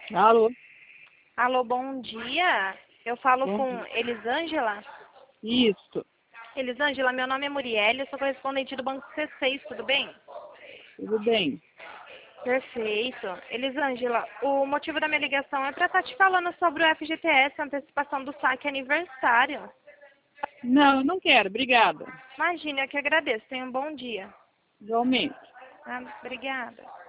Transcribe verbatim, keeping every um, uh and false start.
Alô? Alô, bom dia. Eu falo Bom com dia. Elisângela. Isso, Elisângela, meu nome é Muriel, eu sou correspondente do Banco C seis, tudo bem? tudo bem. Perfeito. Elisângela, o motivo da minha ligação é para estar te falando sobre o F G T S, antecipação do saque aniversário. Não, eu não quero, obrigada. Imagina, eu que agradeço. Tenha um bom dia. Igualmente. Ah, obrigada.